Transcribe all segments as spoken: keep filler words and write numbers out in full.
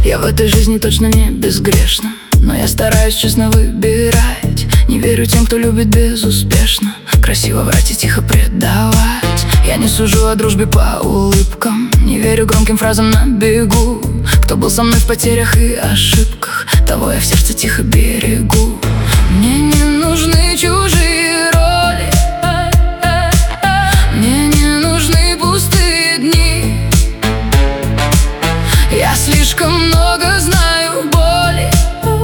Я в этой жизни точно не безгрешна, но я стараюсь честно выбирать. Не верю тем, кто любит безуспешно, красиво врать и тихо предавать. Я не сужу о дружбе по улыбкам, не верю громким фразам на бегу. Кто был со мной в потерях и ошибках, того я в сердце тихо берегу. Мне не нужны чужие роли, мне не нужны пустые дни. Я слишком много знаю боли,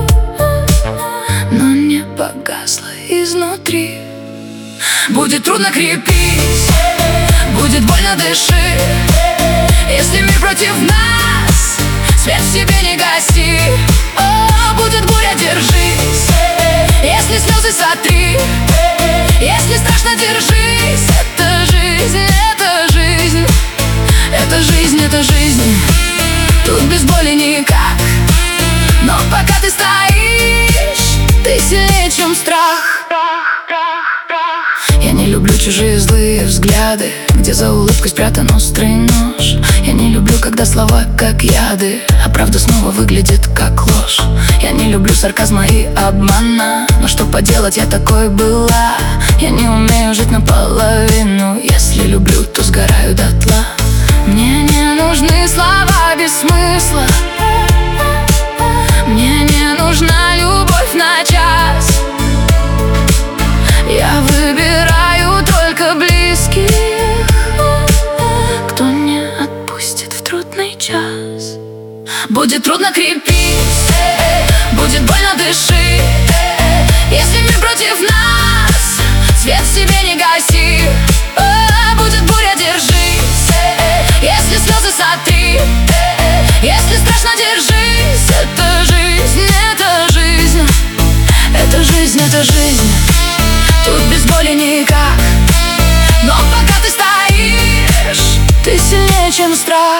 но не погасла изнутри. Будет трудно, крепись, будет больно, дыши. Если мир против нас, свет в себе не гаси. О, будет буря, держись. Если слезы, сотри. Если страшно, держись. Это жизнь, это жизнь. Это жизнь, это жизнь. Тут без боли никак. Но пока ты стоишь, ты сильнее, чем страх. Я не люблю чужие злые взгляды, где за улыбкой спрятан острый нож. Я не люблю, когда слова как яды, а правда снова выглядит как ложь. Я не люблю сарказма и обмана, но что поделать, я такой была. Я не умею жить наполовину, если люблю, то сгораю дотла. Мне не нужны слова без смысла, мне не нужна любовь на час. Я выбираю только близких, кто не отпустит в трудный час. Будет трудно, крепись, будет больно, дыши. Если мир против нас, свет в себе не гаси. Будет буря, держись. Если слезы, сотри. Если страшно, держись. Это жизнь, это жизнь. Это жизнь, это жизнь. Тут без боли никак. Но пока ты стоишь, ты сильнее, чем страх.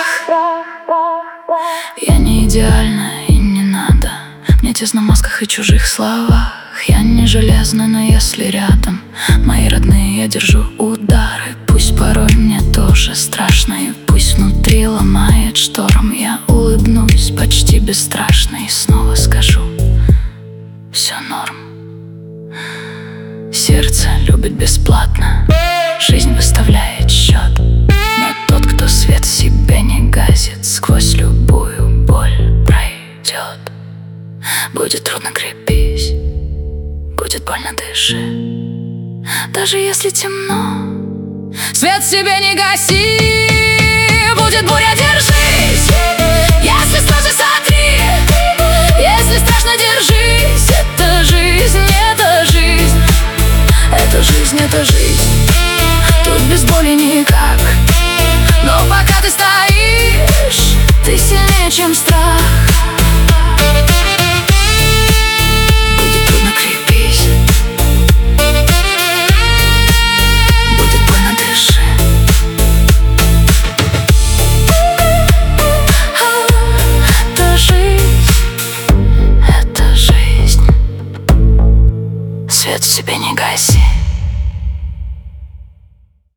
Я не идеальна и не надо мне тесно в масках и чужих словах. Я не железна, но если рядом мои родные, я держу удары. Пусть порой мне тоже страшно, и пусть внутри ломает шторм, я улыбнусь почти бесстрашно и снова скажу: все норм. Сердце любит бесплатно, жизнь выставляет счет. Но тот, кто свет в себе не гасит, сквозь любую боль пройдет. Будет трудно, крепись, будет больно, дыши. Даже если темно, свет в себе не гаси. Будет буря, держись. Если слезы, сотри. Если страшно, держись. Это жизнь, это жизнь. Это жизнь, это жизнь. Тут без боли никак. Но пока ты стоишь, ты сильнее, чем страх. Будет трудно, крепись. Будет больно, дыши. Это жизнь, это жизнь. Свет в себе не гаси.